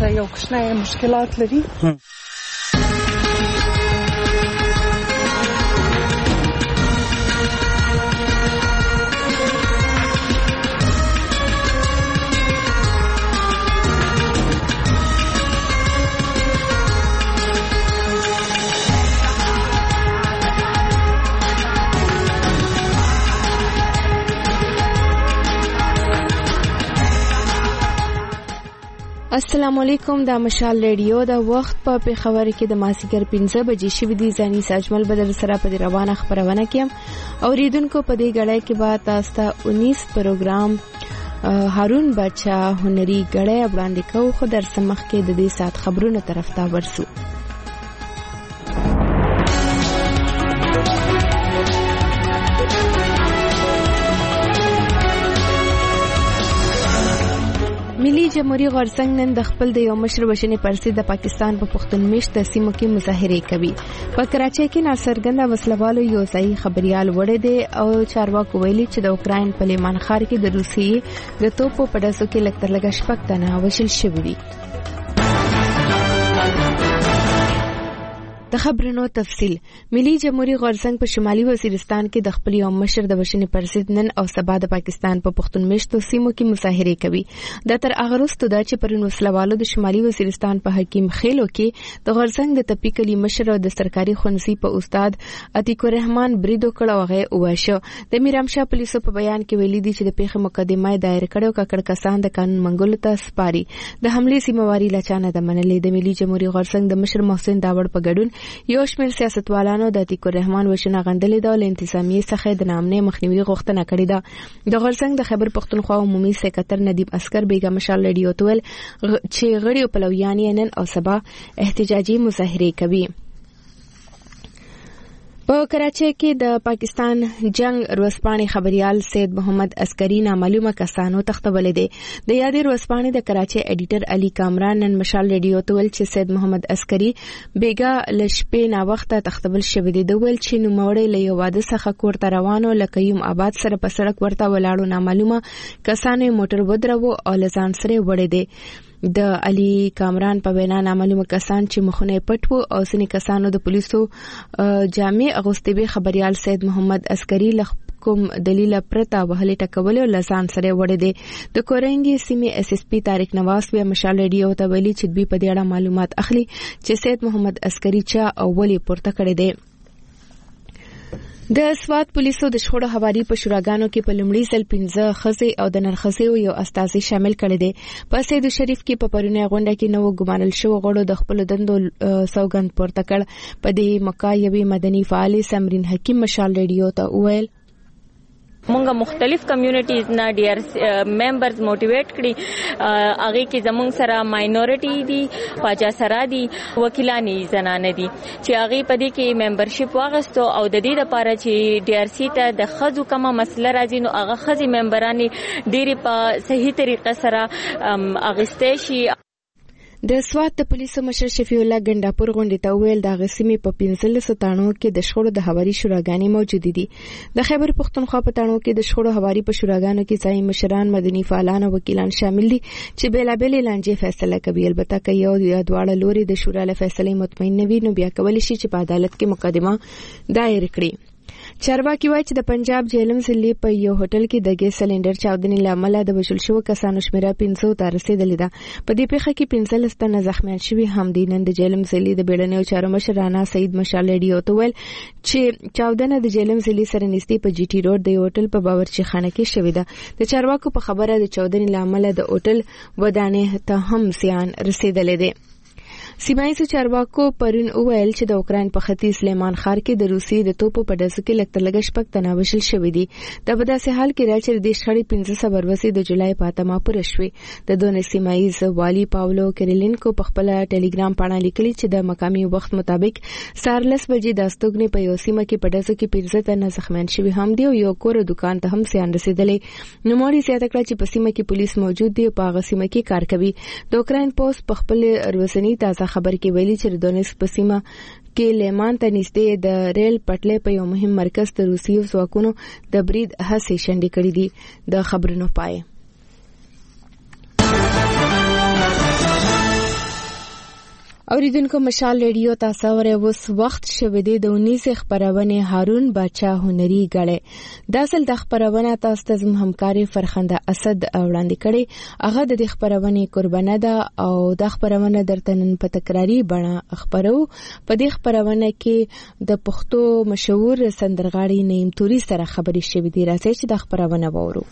ته یو کوچنی مشکلات لري. السلام علیکم. دا مشال ریډیو دا وخت په پیښور کې د ماسیګر 15 بجې شوې دي. ځاني ساجمل بدر سره په روانه خبرونه کیم اوریدونکو په دې غړای کې با تاسو ته 19 پروګرام هارون بچا هنري غړای وړاندې کوو. خو در سمخ کې د دې سات خبرونو طرف ته ورسو. ملي جمهوریت غورځنګ نن د خپل د یو مشر وشنې پرسي د پاکستان په پښتون میشت سیمو کې مظاهره کوي. په کراچۍ کې ناڅرګنده وسلوالو یو ځای خبريال وړي دي او چارواکو ویلي چې د اوکراین په لیمان ښار کې د روسیې د توپو په ډزو کې لکتر لګ شپږ تنه وشل شوي دي. د خبرونو تفصیل. ملي جمهوریت غورځنګ په شمالي وزیرستان کې د خپل یو مشر د وشنې پرسید نن او سبا د پاکستان په پښتون میشتو سیمو کې مظاهره کوي. د تر اغرستو د چې پرونو وسلوالو د شمالي وزیرستان په حکیم خېلو کې د غورځنګ د تپیکلی مشر او د سرکاري خنسي په استاد عتیق الرحمن بریدو کړه وغه وښه. د میرامشاه پولیسو په بیان کې ویلي دي چې د پیښې مقدمه دایر کړو ککړ کسان د قانون منګولو ته سپاري. د حمله سیمواري لچانه د منلې د ملي جمهوریت غورځنګ د مشر محسن داوړ په ګډون یو شمېر سیاستوالانو د عتیق الرحمن وشنه غندلې د انتظامیه څخه د نامنې مخنیوي غوښتنه کړې ده. د غورځنګ د خیبر پختونخوا عمومي سکرټر ندیب اسکر بیگم مشال ریډیو تول چې غړي او پلویان نن او سبا احتجاجي مظاهره کوي. په کراچۍ کې د پاکستان جنگ روسپانې خبريال سید محمد عسکری نامعلومه کسانو تختولې دي. د یادې روسپانې د کراچۍ ایډیټر علي کامران نن مشال ریډیو ته ویل چې سید محمد عسکری بیګا لشپې نا وخته تختول شوی دی. د ویل چې نوموړی له یو واده څخه کور ته روانو لکه یم آباد سره په سړک ورته ولاړو نامعلومه کسانو موټر ودرو او لزان سره وړي دي. د علي کامران په وینا نامعلومه کسان چې مخونه پټ وو او ځینې کسانو د پولیسو جامع اغوستې به خبريال سید محمد عسکری کوم دلیل پرتا وهلې ټکول او لسان سره وړي دي. د کورنګي سیمه اس اس پی طارق نواز به مشال ریډیو ته ویلي چې دوی په دې اړه معلومات اخلي چې سید محمد عسکری چا او ولې پورته کړی دی. د سوات پولیسو د شخړو حوالي په شوراګانو کې په لومړي ځل 15 خزې او د نرخصې یو استازي شامل کړي دي. په سید شریف کې په پرونه غونډه کې نو ګمانل شو غړو د خپل دندو سوګند پورته کړ. په دې مکایوي مدني فعال سمرین حکیم مشال ریډیو ته ویل مونږه مختلف کمیونټیز نه ډیر ممبرز موټیویټ کړي. هغه کې زمونږ سره ماینورټي دي پاجا سره دي وکیلانی زنانه دي چې هغه په دې کې ممبرشپ واغستو او د دې لپاره چې ډي ار سي ته د خزو کومه مسله راځي نو هغه خزي ممبرانی ډيري په صحیح طریقه سره اغستې شي. د سوات د پولیسو مشر شفیع الله ګنداپور غونډې ته ویل د غسیمې په 15 تانو کې د شخړو د حواري شوراګانې موجود دي. د خیبر پختونخوا په تانو کې د شخړو حواري په شوراګانو کې ځای مشران مدني فعالان او وکیلان شامل دي چې بیلابل لانجې فیصله کوي. البته که یو یا دواړه لوري د شورا له فیصلې مطمئن نه وي نو بیا کولی شي چې په عدالت کې مقدمه دایر کړي. چارواکي وایي چې د پنجاب جیلم ضلع په یو هوټل کې د ګیس سلندر چاودنې لامل د وژل شو کسانو شمیره 500 ته رسیدلې ده. په دې پیښه کې 15 تنه زخمیان شوي هم دي. نن د جیلم ضلع د بیړنیو چارو مشر رانا سعید مشال ریډیو ته ویل چې چاودنه د جیلم ضلع سره نږدې په جی ټي روډ د هوټل په باورچی خانه کې شوې ده. د چارواکو په خبره د چاودنې لامل د هوټل ودانې ته هم زیان رسیدلې ده. سیمایي چارواکو پرون وویل چې د اوکراین په ختیځ لیمان ښار کې د روسي د توپو په ډزو کې لکتر لګ شپږ تنه وشل شوي دي. د بداسه حال کې راځي د شخړې 15 ورځې د جولای په اتمه پوره شوې. د دونه سیمایي والی پاولو کریلینکو په خپل ټلګرام باندې لیکلي چې د مقامي وخت مطابق 4:00 بجې د استوګنې په یو سیمه کې په ډزو کې 15 تنه زخمیان شوي هم دي او یو کور دکان ته هم زیان رسیدلی. نو موري زیاته کړه چې په سیمه کې پولیس موجود دي او په هغه سیمه کې کار کوي. د اوکراین پوسټ په خپل ورځنی تازه خبر کې ویلي چې د دونیسک په سیمه کې لیمان ته نږدې د ریل پټلۍ په یو مهم مرکز د روسي ځواکونو د برید هڅې شنډې کړې دي. د خبرونو پای اوریدونکو مشال ریډیو تاسو ورې اوس وخت شوه د 19 خبرونه هارون باچا هنري غړې د اصل د خبرونه تاسو ته زم همکاري فرخنده اسد وړاندې کړي هغه د خبرونه قربانه ده او د خبرونه درته نن په تکراری بڼه خبرو په دې خبرونه کې د پښتو مشهور سندرغاړي نعیم توري سره خبرې شوې دي راځي چې د خبرونه وورو.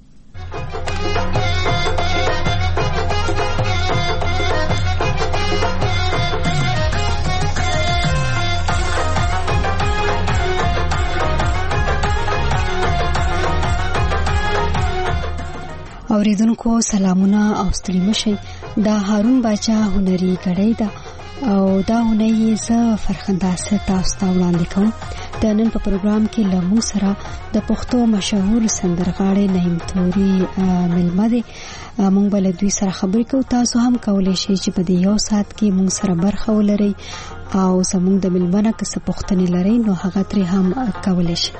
اوریدونکو سلامونه او ستړي مشي دا هارون باچا هنري غړې ده او دا ونی ز فرخنداسه تاسو ته وړاندې کوم. د نن په پروګرام کې لمو سره د پښتو مشهور سندرغاړي نعیم توري ملمه دي. مونږ بل دوی سره خبرې کوو. تاسو هم کولای شئ چې په دې یو ساعت کې مونږ سره برخه ولرئ او زموږ د ملمنه که څه پوښتنې لرئ نو هغه ترې هم کولای شئ.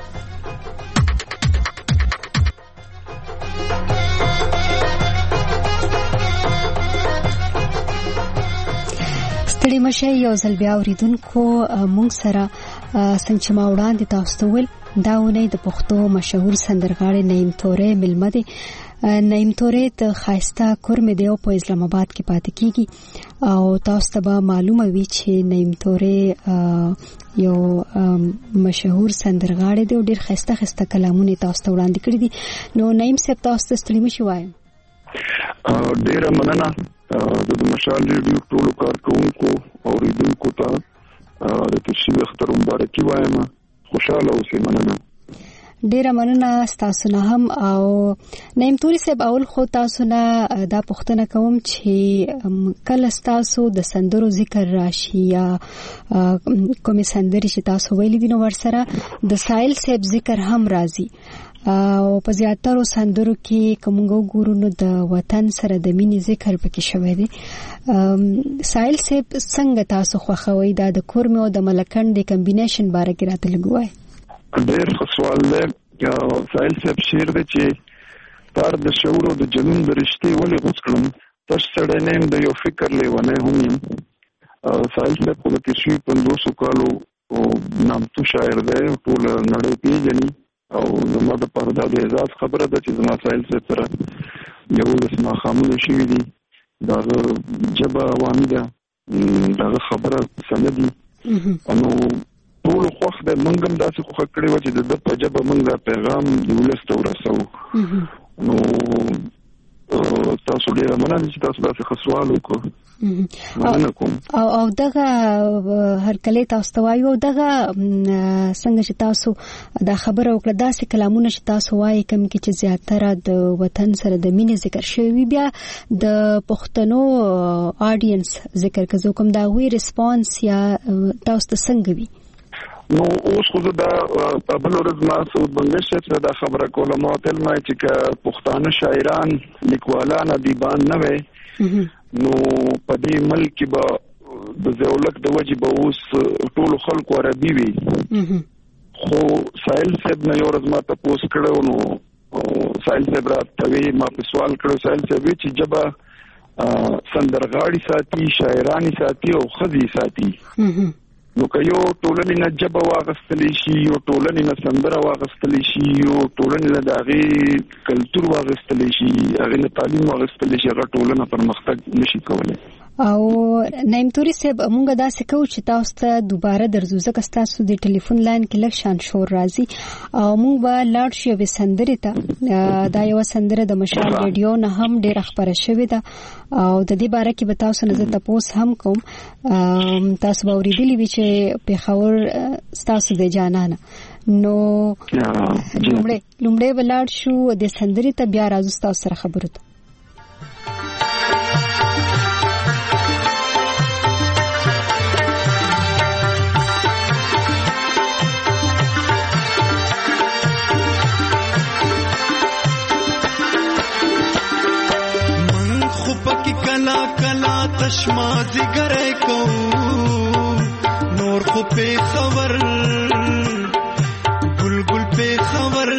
ستړي مشه یو ځل بیا اوریدونکو مونږ سره څنګه چې ما وړاندې تاسو ته ویل دا ونی د پښتو مشهور سندرغاړي نعیم توري ملمه دي. نعیم توري د خایسته کورمه دی په اسلام آباد کې پاتې کیږي او تاسو ته به معلومه وي چې نعیم توري یو مشهور سندرغاړي دی او ډیر خایسته کلامونه تاسو ته وړاندې کړی دي. نو نعیم صاحب تاسو ته ستړي مشه وایم. ډیر مننه د مشال ریډیو ټولو کارکونکو اوریدونکو ته د تشریف اختر مبارکي وایم. خوشاله اوسئ. مننه. ډیره مننه تاسو نه هم. او نعیم توري صاحب اول خو تاسو نه دا پوښتنه کوم چې کله تاسو د سندرو ذکر راشي یا کومې سندرې چې تاسو ویلې دي نو ورسره د سایل صاحب ذکر هم راځي او په زیاترو سندرو کې کومو ګورونو د وطن سره د مینې ذکر پکې شوی دی. سایل صاحب څنګه تاسو خوښوي دا د کورمه او د ملکند د کمبینیشن باره کې راته لګوي؟ ډېر ښه سوال دی. سایل صاحب شعر دی چې تار د شعور او د جنون د رشتې ولې غوڅ کړم تش سړی نه یم د یو فکر لیونی هم یم. سایل صاحب خو د تېر 50 کالو نامتو شاعر دی ټول نړۍ پیژني او زما د پاره د اعزاز خبره ده چې زما سایل صاحب سره یو لسما خامونه شوي دي. دغه ژبه عوامي ده دغه خبره سندي نو ټول خوښ ده. موږ هم داسې خوښ کړی و چې د په ژبه موږ دا پیغام د ولس ته ورسوو. نو تاسو ډېره مننه چې تاسو داسې ښه سوال وکړو. او دغه هرکلی تاسو ته وایو دغه څنګه چې تاسو دا خبره وکړه داسې کلامونه چې تاسو وایي کوم کې چې زیاتره د وطن سره د مینې ذکر شوی بیا د پښتنو آډینس ذکر کوي کوم دا وی ریسپانس یا تاسو ته څنګه وي؟ نو اوس خو دا بل ورځ ما سعود بنگش ته دا خبره کوله ما تل ما چې پښتانه شاعران لیکوالان ادیبان نه وي نو په دې ملک به د زولک د وجه به اوس ټول خلکو عربي وي. خو سایل صاحب نه یو ورځ ما تاسو کړو نو سایل صاحب راته ما په سوال کړو سایل صاحب چې جبا سندرغاړي ساتي شاعرانی ساتي او خزي ساتي نو که یو ټولنې نه جبه واغستلی شي یو ټولنې نه سندره واغستلی شي یو ټولنې نه د هغې کلتور واغستلی شي هغې نه تعلیم واغستلی شي هغه ټولنه پرمختګ نشي کولی. او نعیم توري صاحب مونږ داسې کوو چې تاسو ته دوباره درځو ځکه ستاسو د ټلیفون لاین کې لږ شان شور راځي او مونږ به لاړ شو یوې سندرې ته. دا یوه سندره د مشال ریډیو نه هم ډېره خپره شوې ده او د دې باره کې به تاسو نه زه تپوس هم کوم. تاسو به اورېدلي وي چې پېښور ستاسو د جانانه نو لومړی به لاړ شو د سندرې ته بیا راځو ستاسو سره خبرو ته. کلا کلا تشما زگرے کو نور خو پہ خبر گل گل پہ خبر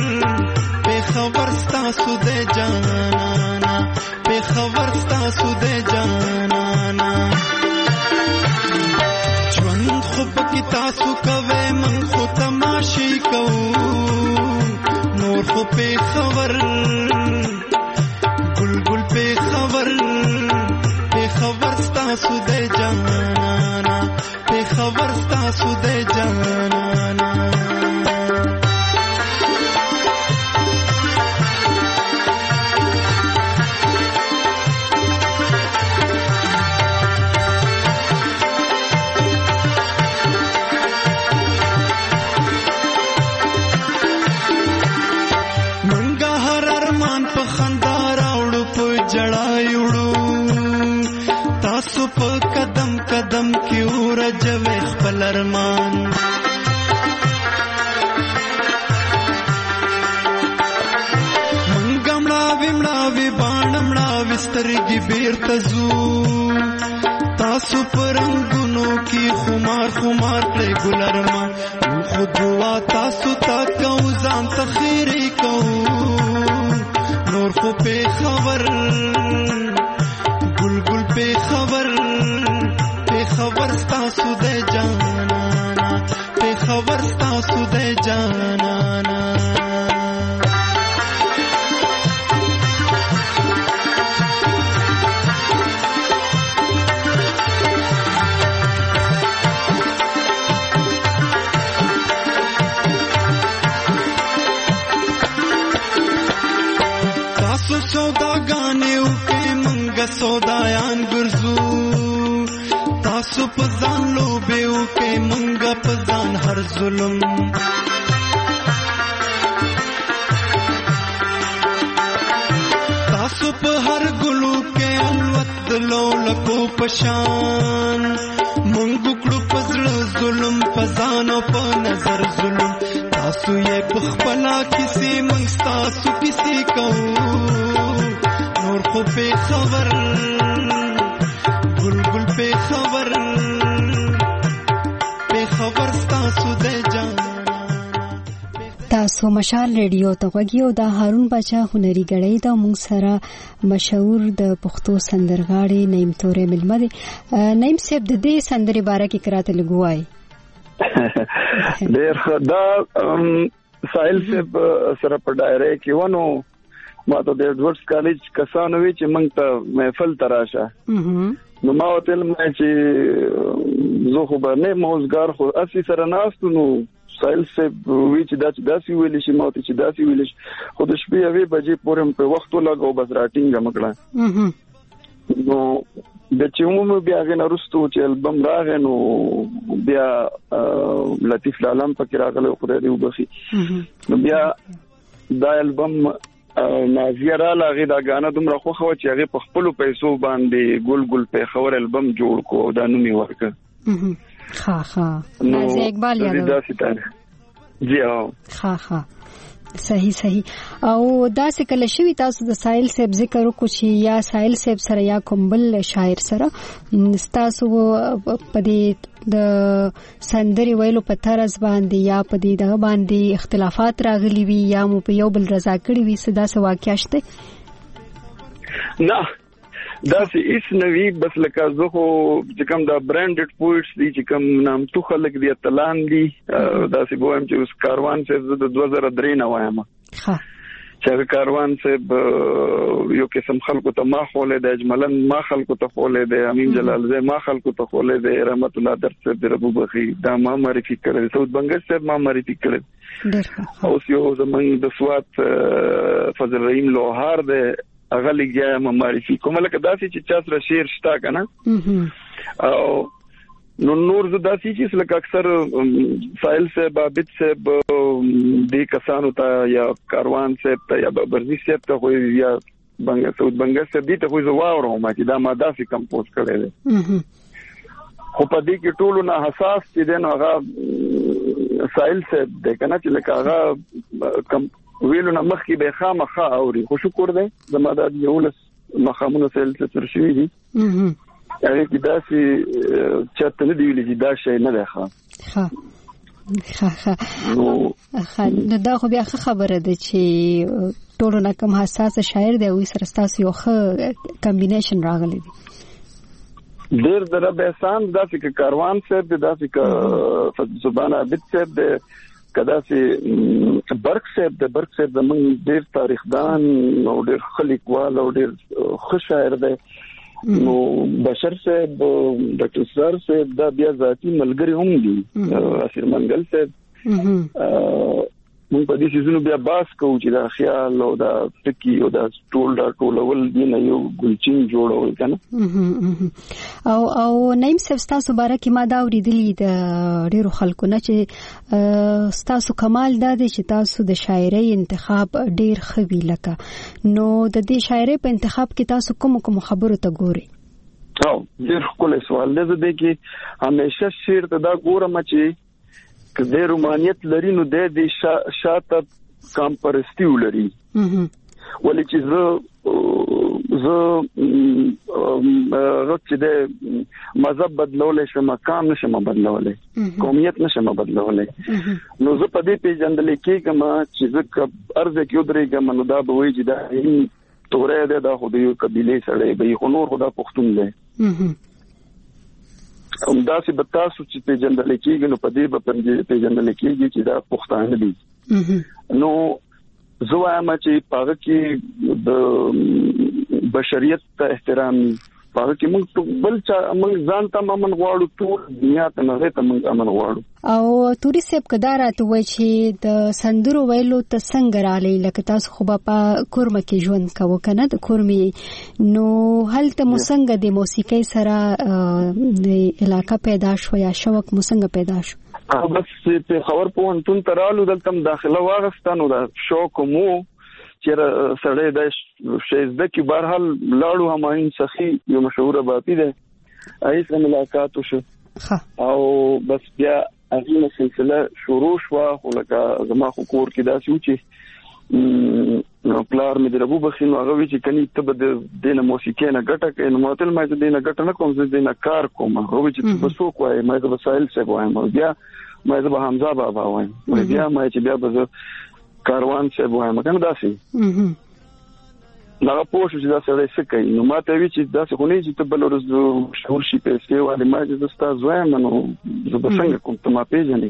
ستا سودے جانانا پہ خبر ستا سودے جانانا تاسو کوي من خو تماشي کوو نور خو په خبر ګل په خبر تاسو د جانانا په خبر تاسو د جانانا منګه هر ارمان په خندا راوړو په جړایوړو تاسو په قدم قدم کې ورځوي خپل ارمان مړاوي باڼمړاوي سترګې بیرته ځو تاسو په رنګونو کې خمار خمار کړئ ګل ارمان خو دعا تاسو ته کوو ځان ته خیرې کوو نور خو په خبر ګل په خبر تاسو د جانانا په خبر تاسو د جانانا تاسو سوداګانې وکړئ موږ سودایان ګرځو تاسو په ځان لوبې وکړئ موږ په ځان هر ظلم تاسو په هر ګلو کې الوت د لولکو پشان موږ کړو په زړه ظلم په ځان او په نظر ظلم تاسو یې په خپله کیسې موږ ستاسو کیسې کوو نور خو په خبر ګل په خبر تاسو د جان تاسو مشال ریډیو ته وګیو دا هارون بچا هنري غړی دا موږ سره مشهور د پښتو سندرغاړي نیم تورې ملمه دي نیم صاحب د دې سندرې باره کې کراته لګوای ډېر خدا سایل صاحب سره په ډایره کې ونه ما ته د ایډورډز کالج کسانو وی چې موږ ته محفل تراشه نو ما وتل مې چې زه خو به نه موزګار خو اسی سره ناستو نو سایل صاحب وی چې داسې ویل شي ما ته چې داسې ویل شي خو د شپې 9 بجې پورې په وخت لګاو بس راټینګ مکړه نو د چومو بیا غن ارستو چې البم راغی نو بیا لطیف لالم پکې راغله خدای دې وبخي نو بیا دا البم نازیرا لاغه دا غانا دومره خو خو چې هغه په خپل پیسو باندې ګل په خبر البم جوړ کو دا نوم یې ورکړ ها نازیه اقبال یادو جی ها صحیح او دا څه کله شوی تاسو د سایل صاحب ذکر وکړو چې یا سایل صاحب سره یا کومبل شاعر سره تاسو په دې د سندري ویلو په طرز باندې یا په دې د باندې اختلافات راغلي وي یا مو په یو بل رضا کړی وي صدا څه واقعیا شته نه دا چې هیڅ نوی بس لکه زه خو چې کوم دا برانډډ پوئټس دي چې کوم نام تو خلک دی تلان دي دا چې بوهم چې اوس کاروان چې د 2003 نه وایم چې کاروان چې یو قسم خلکو ته ما خولې د اجملن ما خلکو ته خولې د امین جلال زه ما خلکو ته خولې د رحمت الله درس د ربو بخي دا ما معرفي کړل سعود بنگش صاحب ما معرفي کړل اوس یو زمونږ د سوات فضل رحیم لوهار د اغلګیا معرفي کومه لکه داسې چې چا سره شعر شتا کنه او نور زداسي چې لکه اکثر فایل سے بابت سے دې کسانو ته یا کاروان سے یا برزي سے ته خو یا سعود بنگش سے دې ته خو زواورو ما چې دا ما داسې کمپوز کړل خو په دې کې ټولو نه حساس چې دنه هغه فایل سے د کنه چې لکه هغه ویلو نه مخکې به خامخا اوري خو شکر دی زما د یولس مخامونه سیل تر شوی دي هغه کې داسې چاته نه دی ویل چې دا شی نه دی ښه نو دا خو بیا خبره ده چې ټولو نه کم حساس شاعر دی او سره تاسو یو ښه کمبینیشن راغلی دی ډیر در به احسان داسې ک کاروان صاحب داسې ک زبان عابد صاحب د کدا سي برق صاحب د موږ ډیر تاریخدان او ډیر خلیقوال او ډیر ښه شاعر دی نو بشر صاحب ډاکټر سر صاحب دا بیا ذاتی ملګری هم دي اسیر منګل صاحب موږ په دې سيزونو بیا باس کوو چې دا خیال او دا ټکی او دا ټولول دی نه یو ګلچین جوړول کنه او نیم سبستاسو بارکه ما دا اوریدلی د ډیرو خلکو نه چې ستاسو کمال دا دی چې تاسو د شاعرۍ انتخاب ډیر خوي لکه نو د دې شاعرۍ په انتخاب کې تاسو کوم خبرو ته ګوري ډیر خپل سوال دی چې همیشه شعر ته دا ګورم چې کله رومانیت لري نو د دې شاته کم پرستی ولري ولې چې زه چې د مذهب بدلولې شم مقام نشم بدلولې قومیت نشم بدلولې نو زه په دې پیژندل کېږم چې زه ارزه کې درېږم نو دا به وایي چې دا تورې ده خو د یو قبيله سره به خو نور خدا پښتون دی دا چې بتاسو چې پیژندل کېږي نو په دې به پیژندل کېږي چې دا پښتانه دي نو زه وایم چې پاره کې د بشریت ته احترام پاره کې موږ بل موږ ځان ته امن غواړو ټول دنیا ته نه ته موږ امن غواړو او توري سیب کدارا ته وای چې د سندرو ویلو ته څنګه رالي لکه تاسو خو په کورمه کې ژوند کوو کنه د کورمي نو هلته موسنګ د موسیقي سره د علاقه پیدا شو یا شوق موسنګ پیدا شو بس په خبر په انتون ترالو دلته داخله واغستانو دا شوق مو چې سړی د شیزده کې بهرحال لاړو هماین سخی یو مشهور باپی ده ایسه ملاقات وشو او بس بیا اغه سلسله شروع شو خو لکه زما خو کور کې داسې و چې پلار مې دربو بخینو هغه وی چې کني ته د دینه موسیقي نه ګټه کوي نو ماتل مې دینه ګټه نه کوم زه دینه کار کوم هغه وی چې بسو کوی مې د وسایل څخه وایم بیا مې د حمزه بابا وایم بیا مې چې بیا به کاروان څه وایم کنه داسې دا پوه شو چې دا سره څه کوي نو ماته وی چې دا څه خو نه چې ته بل ورځ شور شي پیسې والی ما چې دستا زویم نو زه به څنګه کوم ته ما پیژنې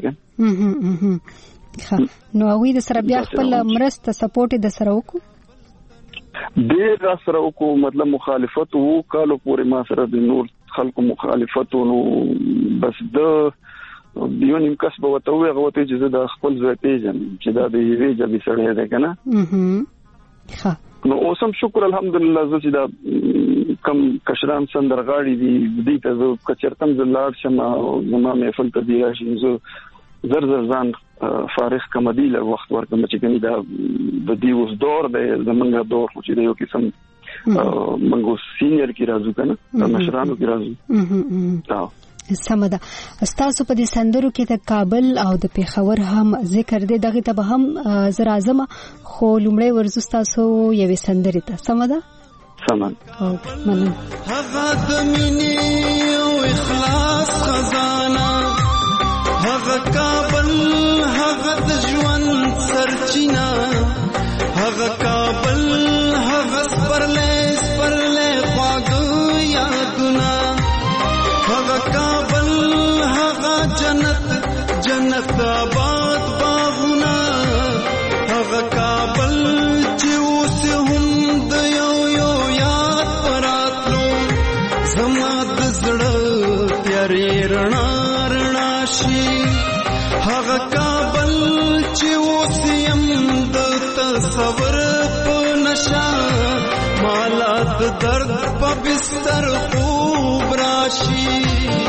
کنه نو وی د سره بیا خپل مرسته سپورټ د سره وکړو ډیر را سره وکړو مطلب مخالفت وو کالو پورې ما سره د نور خلکو مخالفت نو بس د یو نیم کس به وته وي هغه ته چې د خپل ځای پیژن چې دا د یوې جبې سره ده کنه نو اوسم شکر الحمدلله زه چې دا کم کشران سندرغاړي دي دې ته زه کچرتم زلار شم زما محفل ته دی راشي زه زر ځان فارغ کمدی له وخت ورکم چې کني دا د دې اوس دور دی زمونږ دور خو چې یو قسم منګو سینیئر کی راځو کنه مشرانو کی راځو سمدا استاسو په دې سندرو کې د کابل او د پیښور هم ذکر دی دغه ته به هم زر اعظم خو لومړی ورزو استاسو یوې سندرې ته سمدا سمن منن هغه د مینې او اخلاص خزانه هغه کابل هغه د ژوند سرچینه هغه کابل هغه سپرلې خواږه یادونه هغه کابل هغه جنت آباد باغونه هغه کابل چې اوس هم د یو یاد پراتلو زما د زړه تیارې رڼا شي هغه کابل چې اوس هم د تصور په نشا مالا د درد په بستر خوب راشي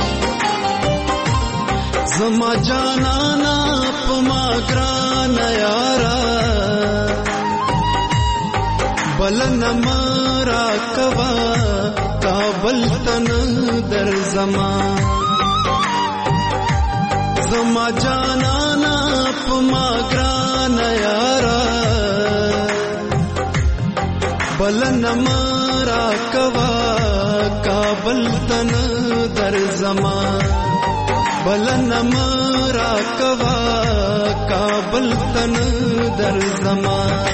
زما جانانا پما گرانا یارا بلن مارا کوا کابل تن در زمان زما جانانا پما گرانا یارا بلن مارا کوا کابل تن در زمان بلن مارا کوا کابل تن در زمان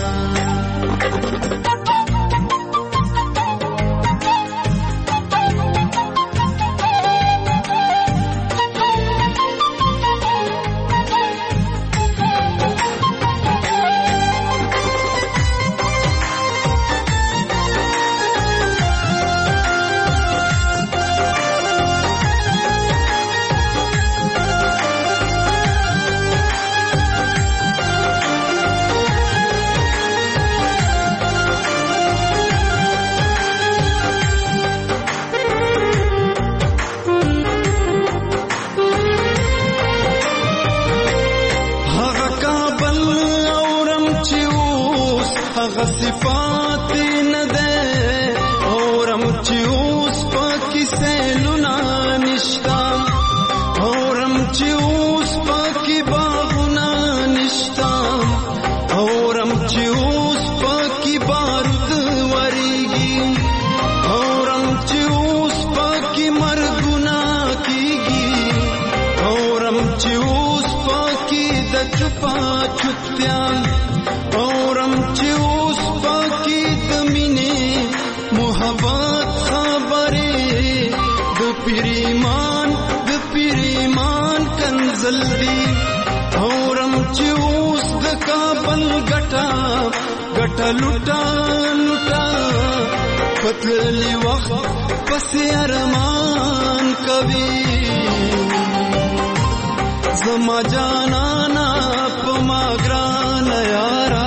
صفات نه ده اورم چې اوس پکې سیلونه نشتا اورم چې اوس پکې باغونه نشتا اورم چې اوس پکې بارود وریږي اورم چې اوس پکې مرګونه کیږي اورم چې اوس پکې د چپا چوتیا اورم چې اوس پکې د مینې محبت خبرې د پیریمان کنزل دی اورم چې اوس د کابل ګټا لوټا پتلی وخت پس ارمان کوي زما جانانا پما ګران یارا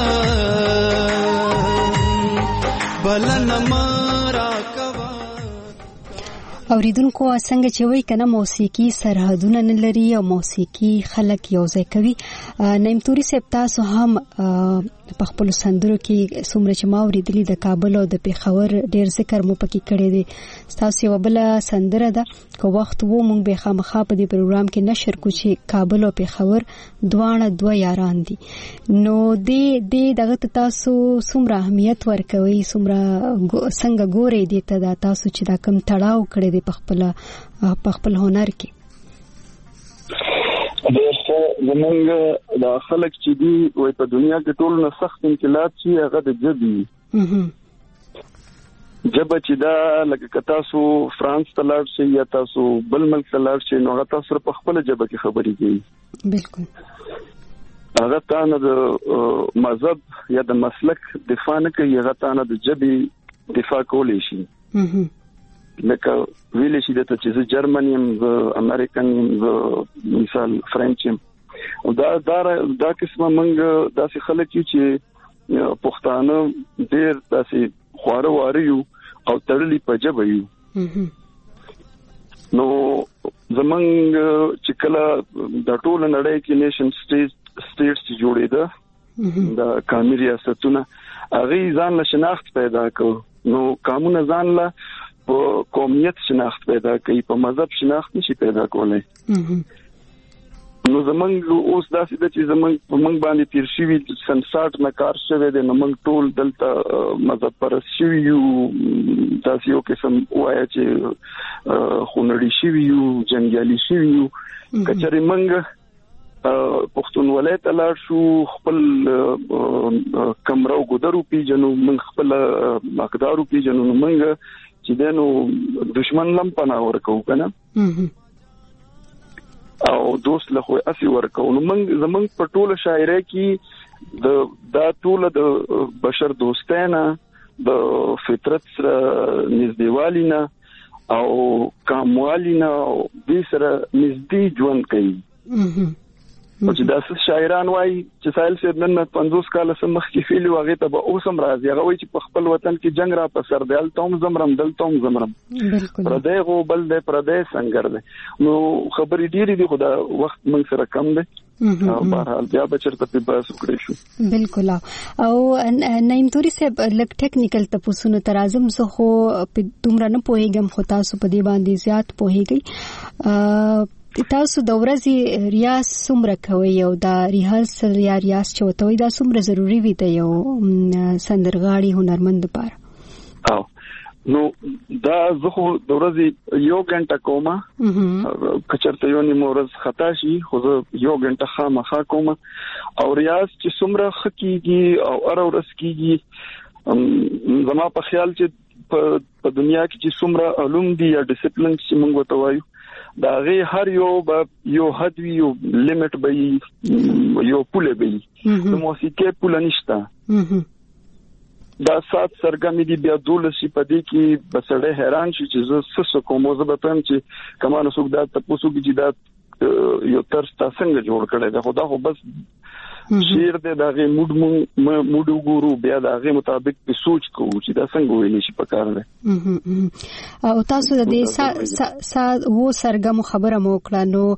بلن مارا کوا. اوریدونکو څنګه چې وای کنه موسیقي سرحدونه نه لري او موسیقي خلک یو ځای کوي. نیم توري صاحب تاسو هم په خپل سندرو کې څومره چې ما اوریدلي د کابل او د پیښور ډیر ذکر مو پکې کړی دی. تاسو یو بل سندره ده کو وخت وو مونږ به خامخا په دې پروګرام کې نشر کو چې کابل او پیښور دوه یاران دي. نو دې دغه تاسو څومره اهمیت ورکوي څنګه ګوري دې ته تاسو چې دا کم تړاو کړی دی په خپل هنر کې؟ درته زمونږ د خلک چې دی وای په دنیا کې ټول نه سخت انقلاب چې هغه د جبي جبه چې دا لکه تاسو فرانس ته لاړ شئ یا تاسو بل ملک ته لاړ شئ نو هغه تاسو په خپل جبه کې خبرې کوي. بالکل هغه تانه د مذهب یا د مسلک دفاع نه کوي، هغه تانه د جبي دفاع کولی شي. لکه ویل شي د چې جرمن یم، امریکن یم، مثال فرنچ یم. او دا قسمه منګ داسې خلک چې پښتانه ډېر داسې خواره واره یو او تړلي په جبه یو. نو زمنګ چې کله د ټول نړۍ کې نیشن سټیټس جوړېده د قومي ریاستونه هغه ځان له شناخت پیدا کړ. نو قانون ځان له قومیت شناخت پیدا کوي، په مذهب شناخت نشي پیدا کولای. نو زمنګ اوس داسې د چې زمنګ باندې تیر شوی سن 60 نه کار شوی دی. نو موږ ټول دلته مذهب پرست شوی یو، تاسو یو قسم وایي چې خونړی شوی یو، جنگیالي شوی یو. کچري موږ پښتونولۍ ته لاړ شو، خپل کمرو ګدرو پیجنو، موږ خپل مقدارو پیجنو، موږ چې دنو دشمن لم پناه ورکو کنه او دوست له خو اسی ورکو. نو زمنګ په ټوله شاعرۍ کې دا ټوله د بشر دوستانه د فطرت سره نږدېوالینا او کاموالینا او دې سره نږدې ژوند کوي. او چې داسې شاعران وایي چې سایل صاحب نن 50 کال سم مخکې فیلو هغه ته به اوسم راځي، هغه وایي چې په خپل وطن کې جنگ را پسر دی، التوم زمرم دلتوم زمرم پردې غو بل دې پردې څنګه دی. نو خبرې ډېری دي، خو دا وخت موږ سره کم دی. بهرحال بیا بچرته په بحث وکړو شو. بالکل. او نیم توري صاحب لک ټیکنیکل تاسو تر اعظم زه خو په دومره نه پوهیږم، خو تاسو په دې باندې زیات پوهیږئ. تاسو د ورځې ریاض څومره کوئ او دا ریهرسل یا ریاض چې وته وي دا څومره ضروری وي د یو سندرغاړي هنرمند لپاره؟ نو دا زه خو د ورځې 1 غنټه کومه، کچرته یو نیم ورځ خطا شي خو زه 1 غنټه خامخا کومه. او ریاض چې څومره خکېږي او هر ورځ کېږي، زما په خیال چې په دنیا کې چې څومره علوم دي یا ډیسپلین چې موږ وته وایو دا غي هر یو حد وی، یو لیمټ به یو پوله به د موسیقي پوله نشته. دا سات سرګمی دی بیا دولسي پدې کې بسړې حیران شي چې زه څه کوم. زه به تم چې کمانو څوک دا تاسو کې چې دا یو تر څنګه جوړ کړي دا خدا خو بس شیر دې دغه موډ ګورو بیا دغه مطابق په سوچ کوو چې دا څنګه ویل شي پکار دی. او تاسو د دې و سرګم خبره مو کړه. نو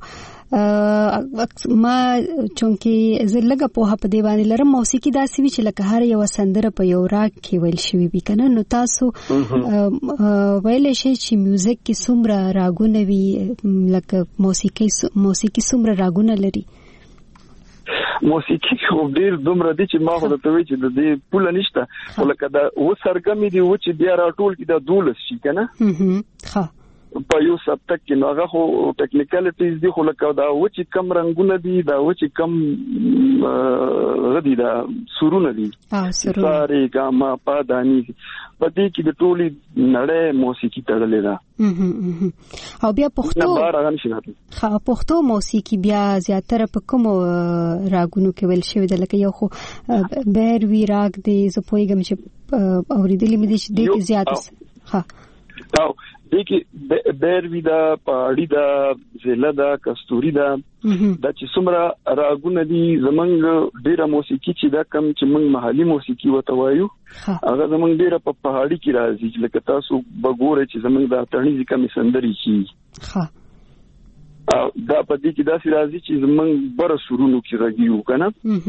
ما چونکه زلګه په په دی باندې لرم موسیقي داسې وی چې لکه هر یو سندره په یو راګ کې ویل شوی وي کنه نو تاسو ویل شي چې میوزیک کې څومره راګونه وي لکه موسیقي څومره راګونه لري موسیقي خو ډیر دومره دي چې ما خو ته وی چې د دې پوله نشته ولکه دا و سرګمې دی و چې بیا راټول کې دا 12 شي کنه ها په یو سبتک کې نو هغه خو ټیکنیکلیټیز دي خو لکه دا و چې کم رنگونه دي دا و چې کم غدي دا سرونه دي ساري ګاما پادانی په دې کې د ټولي نړۍ موسیقي تړلې ده او بیا پښتو موسیقي بیا زیاتره په کوم راګونو کې ویل شوی د لکه یو خو بیروي راګ دی زه پوهیږم چې اوریدلې مې دي چې د زیات ها او دغه بیروي دا پاړی دا زله دا کستوري دا د چې څومره راګونه دي زمنګ ډیره موسیقي چې دا کم چې موږ محلي موسیقي وته وایو هغه زمنګ ډیره په پهاړی کې راځي لکه تاسو بګوره چې زمنګ دا تڼي کم سندري شي ها دا په دې کې داسې راځي چې زمنګ بر سرونو کې راګیو کنه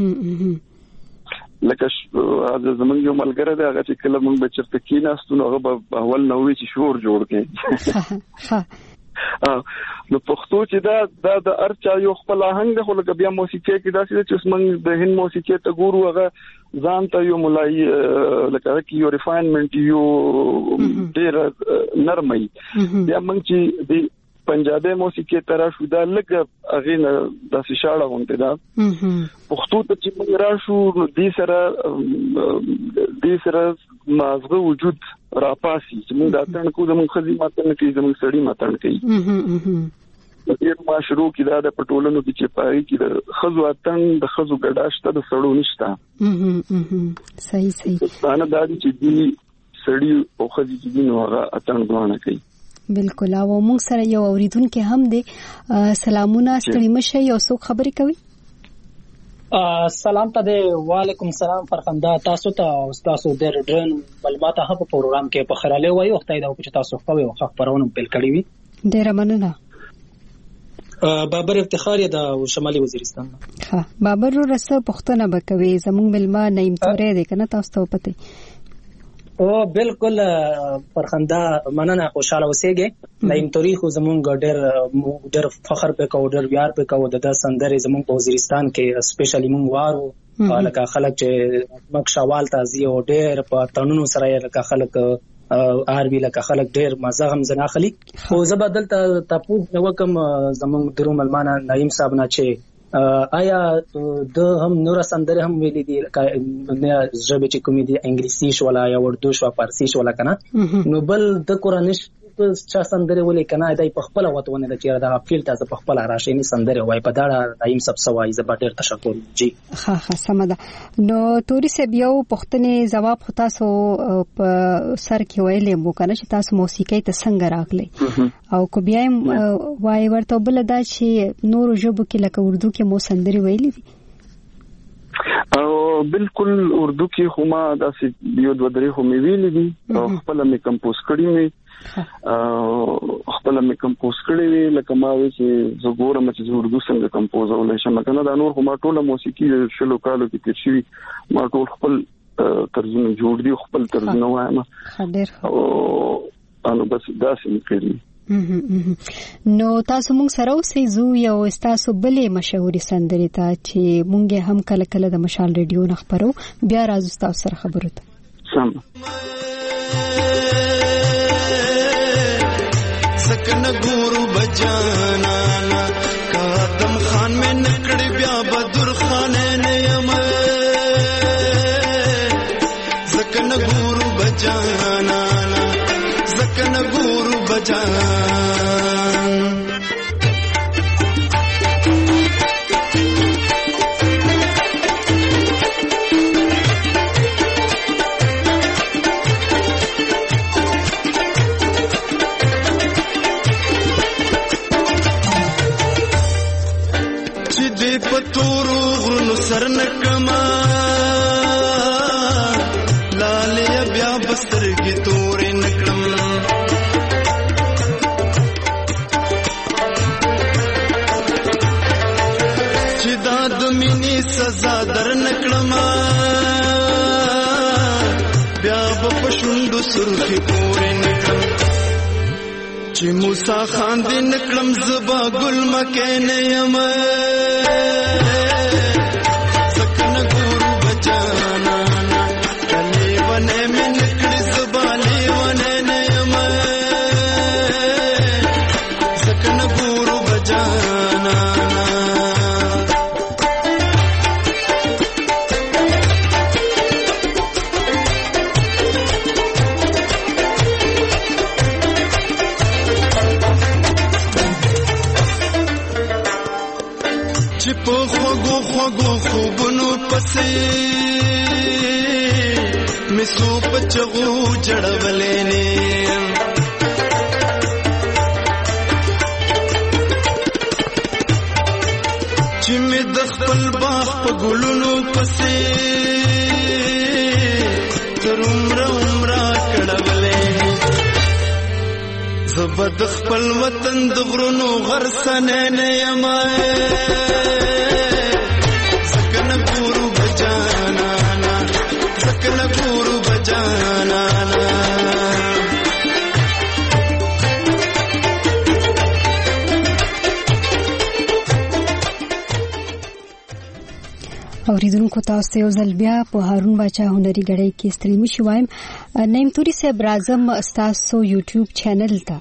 لکه زمونږ یو ملګری دی هغه چې کله موږ بچرته کېناستو نو هغه اول نو وی چې شور جوړ کړي نو پښتو چې دا د ارچا یو خپل آهنګ خو لکه بیا موسیقي کې داسې چې موږ د هند موسیقي ته ګورو هغه ځان ته یو ملای لکه کې یو ریفاینمنت یو ډیر نرمي بیا موږ چې د پنجابي موسیقي ترا شو دا لګ اغه د شاړه غونډه دا پښتو ته چې موږ راشو د سره مازغه وجود راپاسي چې موږ دا تن کو زموږ خزي ماتن کې زموږ سړی ماتن کوي د معاشرو کې دا د پټولونو کې چې پای کې د خزو اتن د خزو ګډاشته د سړو نشته صحیح انا دا چې دی سړی او خزي چې نو هغه اتن غوانه کوي بالکل او موږ سره یو اوریدونکو هم دی سلامونه ستړي مشه یو څوک خبرې کوي سلام ته وعلیکم سلام فرخنده تاسو ته او تاسو د ډرن معلومات هم په پروګرام کې په خراله وایي وخت دا چې تاسو خو یو خبرونه پیل کړی وي ډیر مننه بابر افتخار د شمالي وزیرستان ها بابر رسه پښتنه بکوي زموږ ملما نیم تورې دي کنه تاسو ته پته او بالکل فرخنده مننه خوشاله اوسېږي نیم تاریخ زمونږ ډېر فخر په کو ډېر ویار په کو د سندره زمونږ په وزیرستان کې سپیشلی مونږ وارو لکه خلک چې مک شوال تازي او ډېر په تنونو سره لکه خلک آر وی لکه خلک ډېر مزه هم زنا خلی خو زبدل تاسو نو کوم زمونږ درو ملمانه نعیم صاحب نه چې آیا د هم نور سندره هم ویلي دي نه ژبه چې کومې دي انګلیسي شو ولا یا اردو شو فارسی شو ولا کنه نو بل د قرآني چا سندره ولې کنه دای په خپل وتونه د چیرې د فیل تاسو په خپل راشینی سندره وای په داړه نعیم سب سوای زبر ډیر تشکر جی ها سمده نو توري سه بیا پښتنې جواب خو تاسو په سر کې ویلې مو کنه چې تاسو موسیقي ته څنګه راغلي او کو بیا وای ورته بل دا چې نور ژبو کې لکه اردو کې مو سندري ویلې دي او بالکل اردو کې هما داسې یو دوه درې هم ویلې دي او خپل مې کمپوز کړی مې خپل مې کمپوز کړی لکه ما وی چې زګورم چې اردو څنګه کمپوز ولې شم کنه دا نور هم ټوله موسیقي شلو کالو کې تیر شي ما ټول خپل ترجمه جوړ دي خپل ترجمه وایم او انو بس داسې کړی نو تاسو موږ سره اوسې زو یو تاسو بلې مشهوري سندري ته چې موږ هم کله کله د مشال ریډیو نه خبرو بیا راځو تاسو سره خبرو ته سم سکن ګورو بجانا قدم خان میں نکړي بیا بدر خان نه یم سکن ګورو بجانا سکن ګورو بجانا پتورو غرونو سر نکما لالیا بیا بسترګي تورې نکړم در نکړما بیا په شوندو سرخي پورې نکړم چې موسی خان دې نکړم زبا ګل مکه نه یم سکن ګورو بچانا کله ونه مې نکړې زبا لې ونه نه یم سکن ګورو بچانا په خوږو خوږو خوبونو پسې مې سو پچغو جړولې نه چې مې د خپل باغ په ګلونو پسې تر عمره کړولې زبد خپل وطن د غرونو غرسنه نه یم سکن ګورو بجانا سکن ګورو بجانا اوریدونکو تاسو یو ځل بیا په هارون باچا هنري غړی کې ستړي شو وایم نیم توري صاحب راځم تاسو یوټیوب چینل ته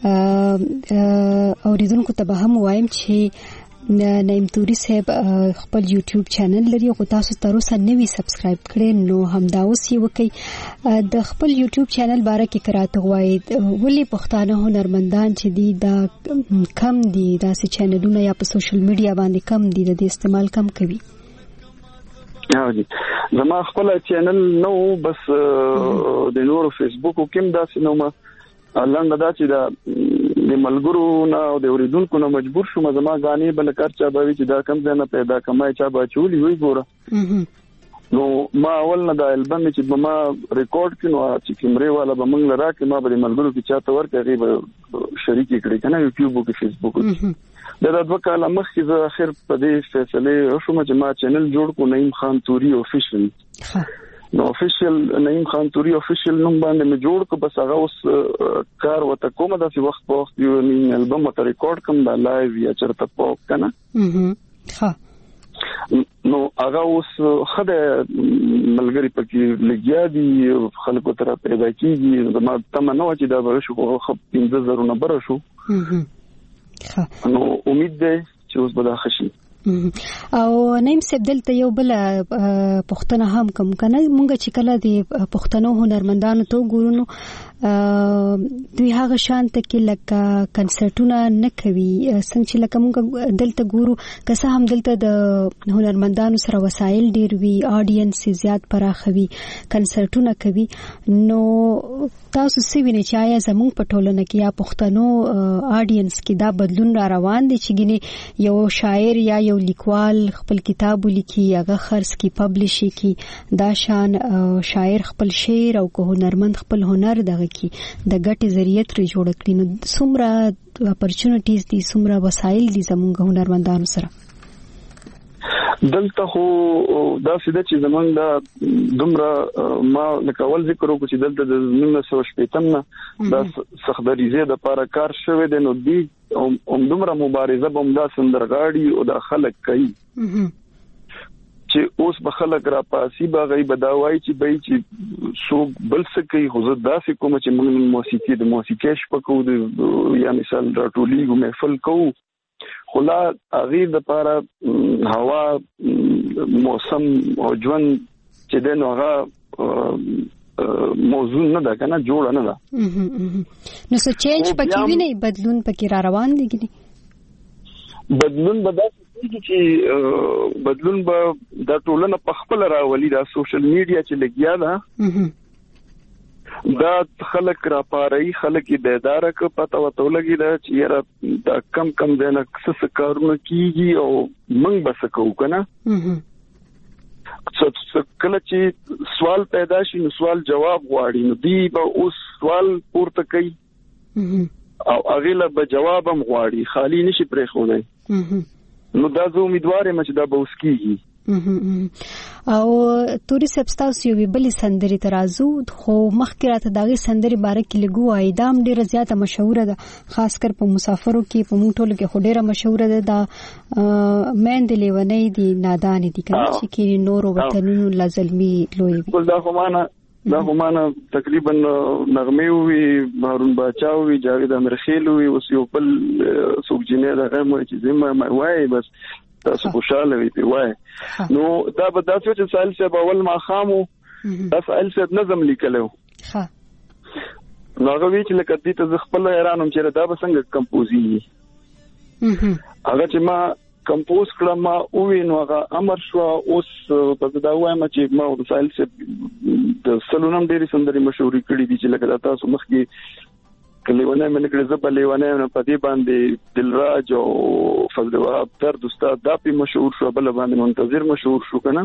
اوریدونکو ته به هم وایم چې نیم توري صاحب خپل یوټیوب چینل لري او تاسو تر اوسه نوی سبسکرایب کړئ نو همدا اوس یې وکړئ د خپل یوټیوب چینل باره کې کراته غواړئ ولې پښتانه هنرمندان چې دي دا کم دي داسې چینلونه یا په سوشل میډیا باندې کم دي د استعمال کم کوي جی زما خپل چینل نو بس د نور فیسبوک او کوم داسې نو ما لاندې دا چې د ملګرو نه او د اوریدونکو نه مجبور شوم زما غانې بل کار چا به چې دا کم ځای نه پیدا کمای چا به چولې وی ګوره نو ما اول نه دا البم چې ما ریکارډ کینو چې کیمرې والا به موږ راکې ما به ملګرو کې چاته ورکړي غي شریک کړي کنه یوټیوب او فیسبوک دا د دوه کاله مخکې زه اخر په دې فیصله شوم چې ما چینل جوړ کو نعیم خان توري افیشل نو افیشل نعیم خان توري افیشل نوم باندې مې جوړ کو بس هغه اوس کار وته کومه داسې وخت په وخت یو البم ته ریکارډ کوم دا لایو یا چرته پاپ کنه ها نو هغه اوس خدای ملګری پکې لګیا دي خلکو تر پیدا کیږي زما تمنه و چې دا به شو خو 15000 نه بره شو نو امید ده چې اوس به دا خشي او نیم صاحب دلته یو بل پښتنه هم کوم کنه مونږ چې کله د پښتنو هنرمندانو ته ګورو دوی هغه شانته کې لکه کنسرټونه نه کوي څنګه چې لکه مونږ دلته ګورو که څه هم دلته د هنرمندانو سره وسایل ډیر وی اډینس زیات پراخوي کنسرټونه کوي نو تاسو څه وینئ چې آیا زموږ په ټولنه کې یا پښتنو اډینس کې دا بدلون را روان دي چې ګینه یو شاعر یا یو لیکوال خپل کتاب ولیکي هغه خرڅ کی پبلش کی دا شان شاعر خپل شعر او هنرمند خپل هنر دغه کی د ګټې ذریعہ تر جوړ کړي نو څومره اپورچونټیز دي څومره وسایل دي زموږ هنرمندانو سره دلته خو دا سیده چې زمونږ دا دومره ما لکول ذکر وکړو چې دلته د 1915 نه دا سخدریزه د لپاره کار شوی دی نو دی دومره مبارزه بم دا سندرغاړي او د خلک کوي چې اوس به خلک را پاسي باغې بداوي چې به چې سو بل څه کوي خو زه داسې کوم چې موږ موسیقي شپکو یا مثال راټولي محفل کوو خلا اغیر د پاره هوا موسم او ژوند چې دنه هغه موضوع نه ده کنه جوړ نه ده نو څه چینج پکې ویني بدلون پکې را روان دي ګني بدلون چې بدلون به د ټولنه په خپل راولي دا سوشل میډیا چې لګیا ده دا خلک را پاري خلک بیدار ک پته وته لګي دا چې یاره دا کم دنه څه کارونه کیږي او موږ بس کوو کنه کله چې سوال پیدا شي نو سوال جواب غواړي نو دی به اوس سوال پورته کوي او اغله به جواب هم غواړي خالی نشي پرې خولای نو دا زه امیدوار یم چې دا به اوس کیږي او توري سبستاس یو بلی سندري ترازو خو مخکې راته داغه سندري باره کې لګو ایدام ډیره زیاته مشهور ده خاص کر په مسافرو کې په موټولو کې خو ډیره مشهور ده دا مندلې ونې دي نادان دي کنه چې کې نور وطنونو لازمي لوی دا همانه تقریبا نغمه وی هارون باچا وی جاوید امرخیل وی اوس یو بل سوجینه دغه مې چې زما وای بس تاسو خوشاله وي په وای نو دا به تاسو چې سائل صاحب اول ما خامو دا سائل صاحب نظم لیکلو ها نو هغه وی چې لکه دې ته خپل حیرانم چې دا به څنګه کمپوزي هغه چې ما کمپوز کړم ما او نو هغه امر شو اوس په دا وایم چې ما د سائل صاحب د سلونم ډېری سندري مشهوري کړې دي چې لکه تاسو مخکې کلیونه مې کړې زه په لیونه په دې باندې دلراج او فضل وهاب درد استاد دا په مشهور شو بل باندې منتظر مشهور شو کنه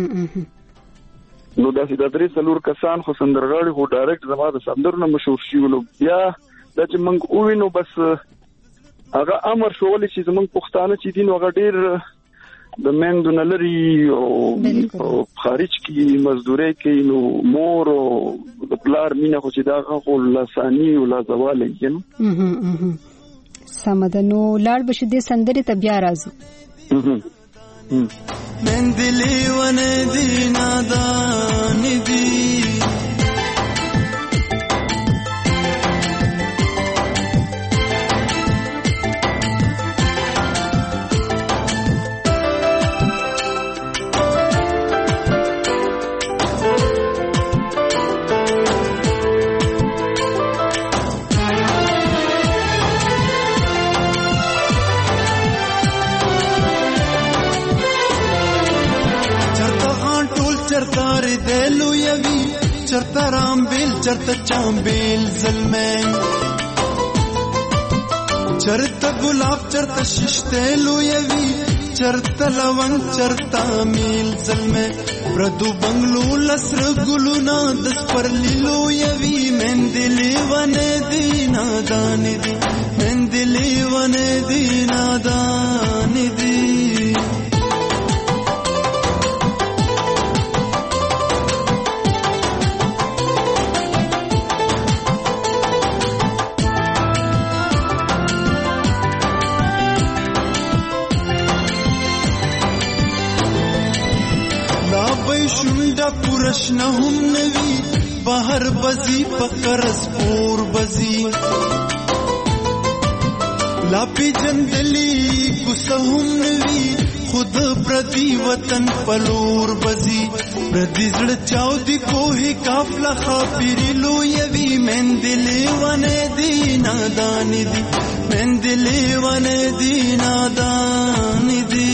نو دا چې د درې څلور کسان خو سندرغاړي خو ډایرکټ زما د سندرونو مشهور شول بیا دا چې موږ وینو بس هغه امر شو ولې چې زمونږ پښتانه چې دین هغه ډېر د مندو نلري او خارج کې مزدوري کوي نو مور او د پلار مینه خو چې دا خو لسانی او لا زوال یې سمدنو لاړ بشه دې سندري ته بیا راځو مندلې ونه دي نادان دي چرتا رام بیل چرتا چام بیل ظلمیں چرتا گلاب چرتا ششتے لویوی چرتا لونگ چرتا میل ظلمیں پردو بنگلو لسر گلونا دس پر لویوی مندلی ون دینا دان دی مندلی ون دینا دان دی پورشنه هم نوی بهر بزی پکرس پور بزی لاپی جندلی گسه هم نوی خود پردی وطن پلور بزی پردی زړه چاو دی کوهی کافلا خاپیری لویوی مندلی ونه دی نادان دی مندلی ونه دی نادان دی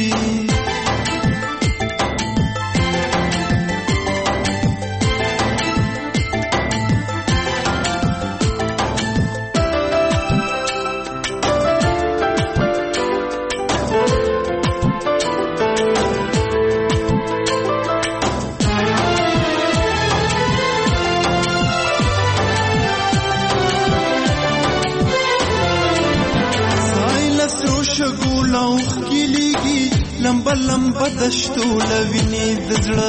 لمبا دشتو لویني دزړه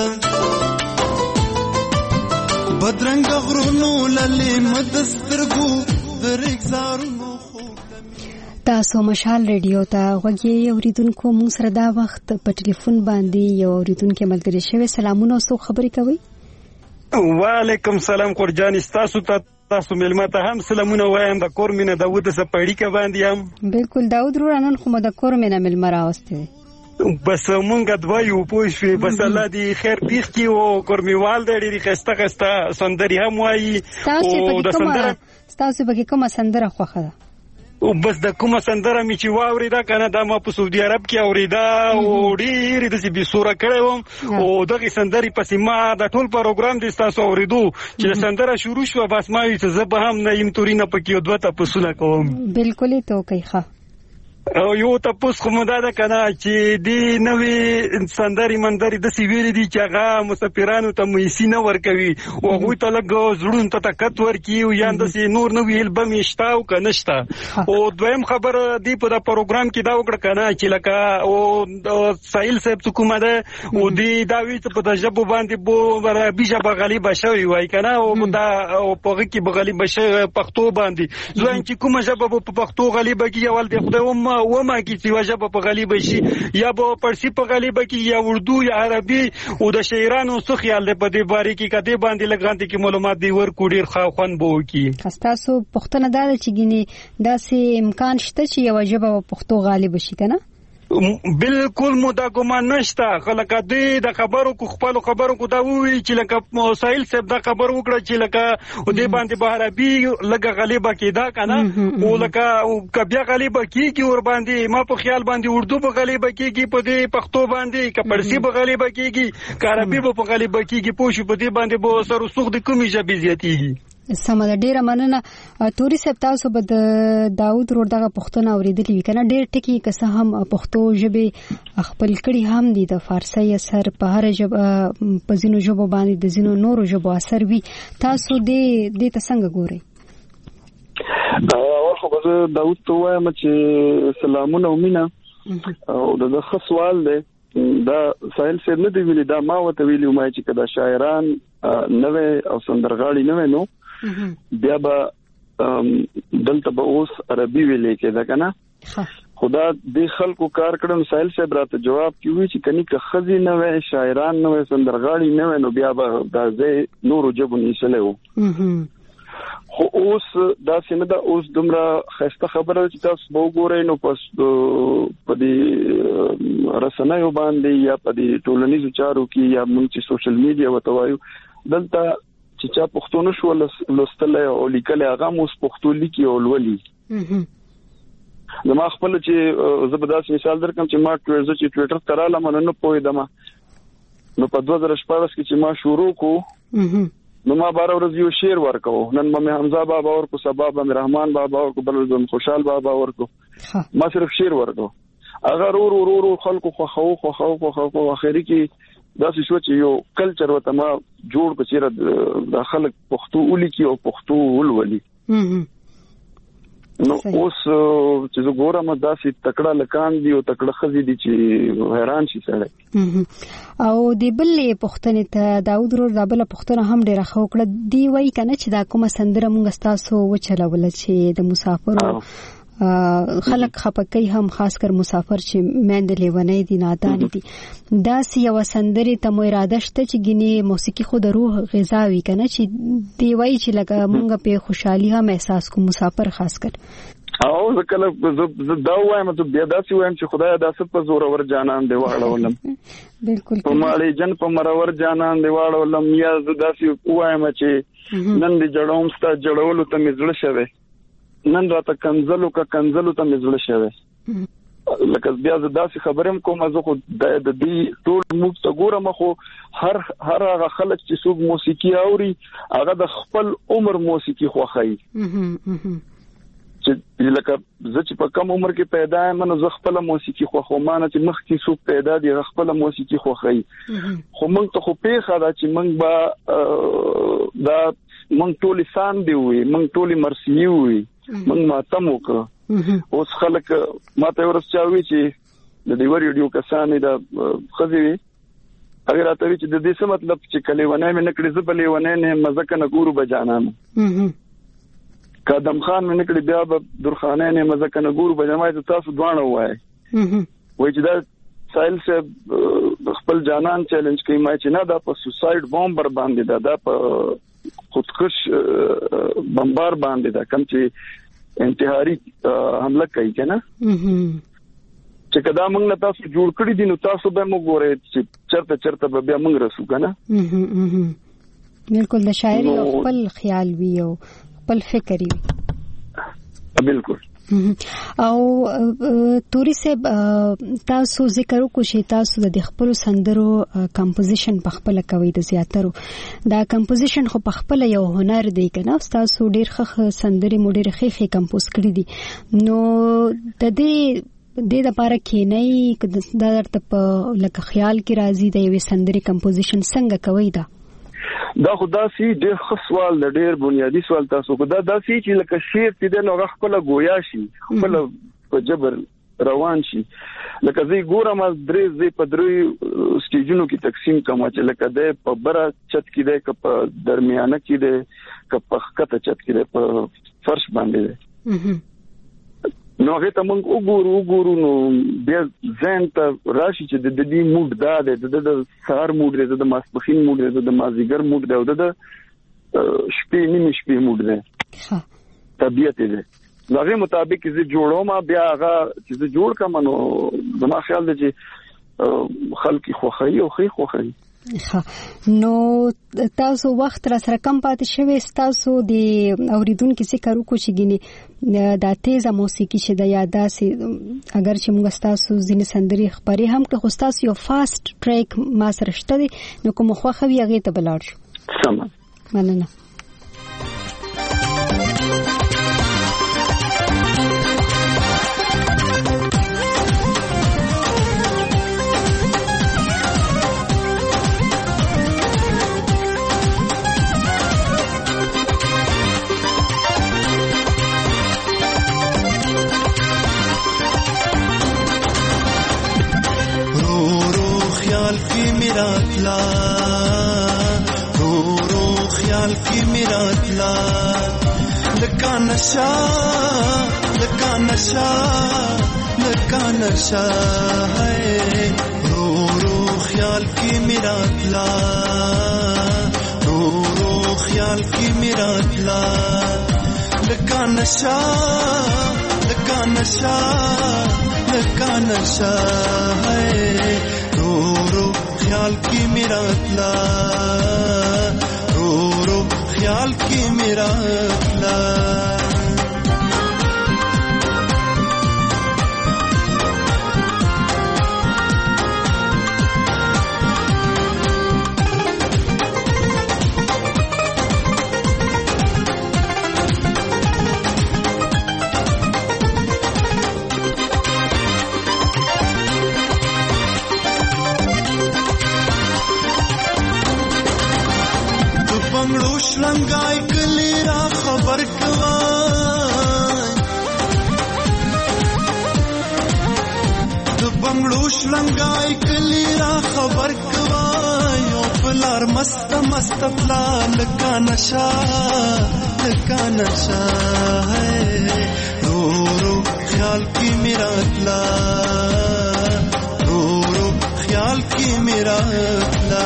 بدرنګ غرونو للې مدسترګو درګزارونو خو تاسو مشال ریډیو ته غوږی اوریدونکو مون سره دا وخت په ټلیفون باندې یو اوریدونکو ملګری شوی سلامونه او خبرې کوي وعلیکم سلام قرجان تاسو ته تاسو ملما ته هم سلامونه وایم د کور مینه داوود سپړی کې باندې هم بالکل داوود رانن خو د کور مینه ملما راوسته بس مونږ دوایو پوښې بس الله دې خیر پیښ کی او کورمیوال دې خسته خسته سندري هم وایي او د سندره تاسو به کومه سندره خوخه ده او بس د کومه سندره می چې واوریدا کنه دا ما په سعودي عرب کې اوریدا او ډېر د سی بصوره کړم او دغه سندري پسې ما د ټول پروګرام د تاسو اوریدو چې سندره شروع شو بس ما یې ته زه به هم نه يم تورینه پکې دوه تاسو نه کوم بالکل ته کوي ښه او یو تاسو کوم دا کنه چې دی نوې سندري مندري د سیویل دي چې هغه مسافرانو ته مېسي نه ورکوي او هغه ته لګ زړون ته تکت ورکی او یا د نور نوې البم یشتاو کنهشتا او دویم خبر دی په دا پروګرام کې دا وکړه کنه چې لکه او سایل صاحب کومه ده او دی دا وی په د جبو باندې بو بیجه بغلی بشوي وای کنه او دا په کې بغلی بشه پښتو باندې ځوان چې کومه جبه په پښتو غلیبه کې یوال دی خدای وما کی چې وجب په غلیبه شي یا په پرسی په غلیبه کې یا اردو یا عربي او د شاعرانو څخه خیال دی په دې باره کې کده باندې لګانته کې معلومات دی ورکو ډیر خوان بو کی تاسو پښتنه دا چې ګینه داسې امکان شته چې یو وجب په پښتو غالب شي کنه بالکل مودا ګمان نشته خلک دې د خبرو کو خپل خبرو کو دا وی چې لکه مسائل صاحب دا خبر وکړه چې لکه او دې باندې په عربي لګه غلیبه کېدا کنه او لکه کبیا غلیبه کیږي ور باندې ما په خیال باندې اردو په غلیبه کیږي په دې پښتو باندې ک پرسی په غلیبه کیږي ک عربي په غلیبه کیږي پوښ په دې باندې به سر وسوخ د کومې ژبې زیاتېږي سمه ده ډیره مننه توري صاحب تاسو به د داوود روډ دغه پښتون اوریدلی کنه ډیر ټکی که هم پښتو ژبه خپل کړي هم دي د فارسی اثر په هر ژبه په زینو ژبه باندې د زینو نورو ژبه اثر وي تاسو دې ته څنګه ګورئ او خو به داوود ته وایم چې سلامونه ومنه او د خصوال دی دا سایل سره نه دی ویلي دا ما وته ویلو ما چې کدا شاعران نوې او سندرغاړي نوې نو بیا به دلته به اوس عربي ویلې کې دا کنه خدا دې خلکو کار کړم سایل صاحب راته جواب کیوي چې کني که خزي نوې شاعران نوې سندرغاړي نوې نو بیا به دا زه نورو جبو نشلو خو اوس دا څنګه دا اوس دومره خسته خبره چې تاسو وګورئ نو پس په دې رسنیو باندې یا په دې ټولنیزو چارو کې یا موږ چې سوشل میډیا وتوایو دلته چې چا پښتو نشو لوستل او لیکل هغه مو پښتو لیکي او ولولي زما خپل چې زبردست مثال درکم چې ما ټویټر تراله مننه پوهیدم نو په 2014 کې چې ما شروع کو نو ما 12 ورځې یو شعر ورکو نن مې حمزه بابا ورکو سبا مې رحمان بابا ورکو بل خوشحال بابا ورکو ما صرف شعر ورکو اگر ورو خلکو خو اخري کې دا څه شو چې یو کلچر وته ما جوړ کړی د خلک پښتو ولیکي او پښتو ولولي نو اوس چې زه ګورم دا چې تکړه لکان دي او تکړه خزي دي چې حیران شي سره او د بلې پښتنې ته داوود روډ د بل پښتنه هم ډیره خو کړه دی وای کنه چې دا کومه سندره مونږ تاسو وچلول چې د مسافرو خلک خپکای هم خاص کر مسافر چې مند لیونې دي نادان دي دا سی یو سندري ته مو اراده شته چې ګینه موسیقي خو د روح غذا وی کنه چې دی وای چې لکه مونږ په خوشحالي هم احساس کو مسافر خاص کر او کله دا وایم ته بیا داسې وایم چې خدای داسې په زور ور جانان دی واړولم بالکل په ماړي جن په مرور جانان دی واړولم یا داسې وایم چې نن دی جوړوم ستا جوړولو ته مزړه شوه نن راته کنزلو ته مزړه شوه لکه بیا داسې خبرم کوم زه خو د دې ټول موږ ته ګورم خو هر هغه خلک چې څوک موسیقي اوري هغه د خپل عمر موسیقي خوښي چې لکه زه چې په کم عمر کې پیدا یم نو زه خپل موسیقي خوښوم نه چې مخ کې څوک پیدا دي خپل موسیقي خوښي خو موږ ته خو پیښه ده چې موږ به دا موږ ټول سان دی وي موږ ټول مرسي وي موږ ماتم وکړو اوس خلک ماته ورسچاوي چې د دې ریډیو کسانې د خزي اگر اته چې د دې څه مطلب چې کله ونه مې نکړې زبلې ونه نه مزه کنه ګورو بجانان قدم خان مې نکړې بیا به درخانه نه مزه کنه ګورو بجمای ته تاسو دوانه وای وای چې دا سایل سے خپل جانان چیلنج کوي ما چې نه دا په سوساید بمبر باندې دا په خودکش بمبار باندې دا کوم چې انتحاري حمله کوي کنه چې کدا موږ نه تاسو جوړ کړی دي نو تاسو به موږ ګورئ چې چرته به بیا موږ رسو کنه بالکل د شاعري خپل خیال وی او خپل فکر وی بالکل او توري صاحب تاسو ذکر وکړئ چې تاسو د خپل سندرو کمپوزیشن په خپل کوي د زیاترو دا کمپوزیشن خو په خپل یو هنر دی کنه تاسو ډیر ښه سندري مو ډیر ښه کمپوز کړی دي نو د دې د لپاره کې نه د درته په لکه خیال کې راځي د یوې سندري کمپوزیشن څنګه کوي دا خدا سي ډېر خصوال د ډېر بنیادی سوال تاسو کو دا سي چې لکه شعر چې د نو خپل گویا شي خپل په جبر روان شي لکه زی ګورم از درې زی په درې سټیجونو کې تقسیم کوم چې لکه د په بره چت کې د په درمیانه کې د په خکته چت کې د په فرش باندې نو هغه ته موږ وګورو نو بیا ځان ته راشي چې د دې موډ دا د سهار موډ دی د ماسپخین موډ دی د مازیګر موډ دی او د شپې نیمه شپې موډ دی طبيعت دی نو هغه مطابق چې جوړوم بیا هغه چې جوړ کوم نو زما خیال دی چې خلک خوخي او خوخي نو تاسو وخت را سره کم پاتې شوي تاسو د اوریدونکو څخه کارو کو چې ګینه د تیزه موسیقي چې د یاده سي اگر چې موږ تاسو ځینې سندري خبري هم که خو تاسو یو فاست ټریک ما سره شته دي نو کوم خوخه وی هغه ته بلاړ شو سم مننه नशा है रो रो ख्याल की मेरा अतला रो रो ख्याल की मेरा अतला लगा नशा है रो रो ख्याल की मेरा अतला रो रो ख्याल की मेरा अतला लंगाई कलीरा खबर कवाई तो बंगलूश लंगाई कलीरा खबर कवाई ओ पलार मस्त मस्त प्लान का नशा है रो रो ख्याल की मेरा अतला रो रो ख्याल की मेरा अतला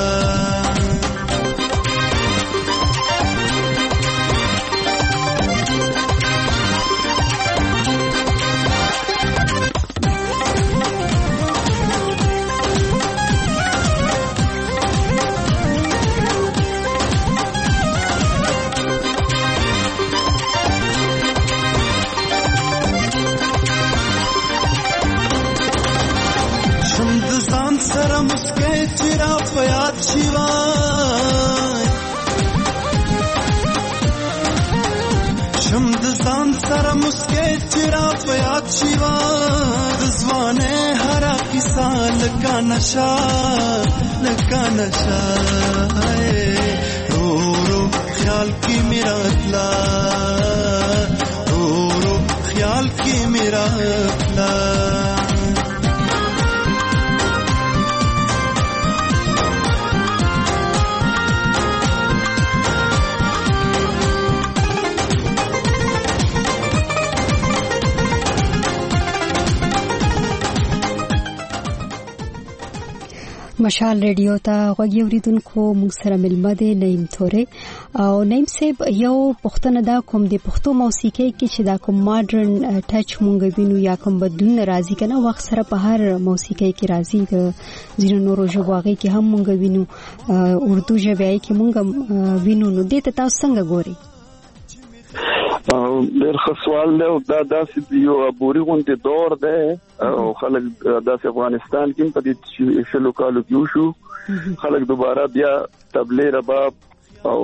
लगा नशा है रो रो ख्याल की मेरा अतला रो रो ख्याल की मेरा अतला مشال ریډیو ته غوږی اوریدونکو موږ سره ملمه دي نیم تورې او نیم سیب یو پښتنه دا کوم د پښتو موسیقي کې چې دا کوم ماډرن ټچ مونږ وینو یا کوم بدلون راځي کنه وخت سره په هر موسیقي کې راځي د ځینو نورو ژبو هغه کې هم مونږ وینو اردو ژبه کې مونږ وینو نو دې ته تاسو څنګه ګوري ډېر ښه سوال دی او دا داسې یو عبوري غونډې دور دی او خلک داسې افغانستان کې په دې شلو کالو کې وشو خلک دوباره بیا تبلې رباب او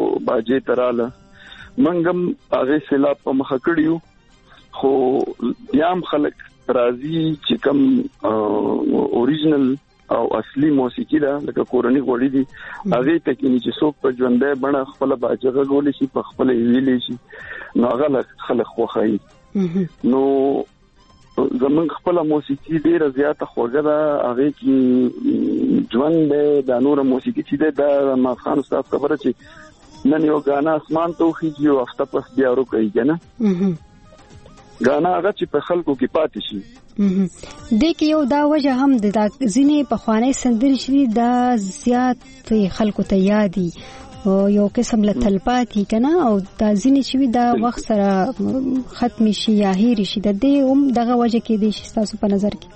باجې تراله منګم هغه سیلاب په مخ کړیو خو یام خلک راځي چې کوم اوریجنل او اصلي موسیقي ده لکه کورنۍ غوړي دي هغه ته کې چې څوک په ژوندۍ بڼه خپل باجغه غولې شي په خپل ویلې شي نو هغه خلک خوخایي نو زمونږ خپل موسیقي ډیره زیاته خوږه ده هغه کې ژوند د نور موسیقي چې ده ما خان استاد خبره چې نن یو غانا اسمان ته خيږي او هفته پس بیا ورو کوي کنه غانا هغه چې په خلکو کې پاتې شي د کې یو دا وجه هم د ځینې په خواني سندري شي دا زیات خلکو ته یادي او یو قسم له تلپاتي کنه او دا ځینې چې دا وخت سره ختم شي یا هیر شي د دې دغه وجه کې دي تاسو په نظر کې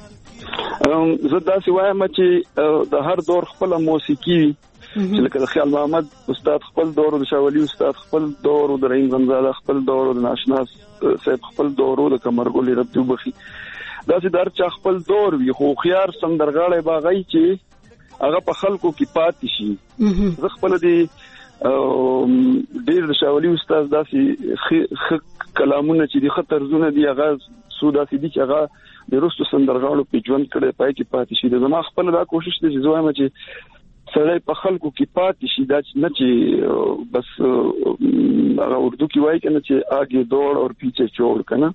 زه دا سی وایم چې د هر دور خپل موسیقي چې لکه خیال محمد استاد خپل دور د شاولی استاد خپل دور د رحیم غنزاله خپل دور د ناشناس صاحب خپل دور د کمرګولي ربطو بخي دا چې در چا خپل دور وي خو خيار سندرغاړي باغی چې هغه په خلکو کې پاتې شي زه خپل دي ډیر د شاولی استاد داسي کلامونه چې د خطرزونه دي هغه سودا سي دي چې هغه د روسو سندرغاړو په ژوند کې پای کې پاتې شي زما خپل دا کوشش دي چې زویم چې سړی په خلکو کې پاتې شي دا نه چې بس هغه اردو کې وایي کنه چې آګه دوړ او پیچھے چوڑ کنه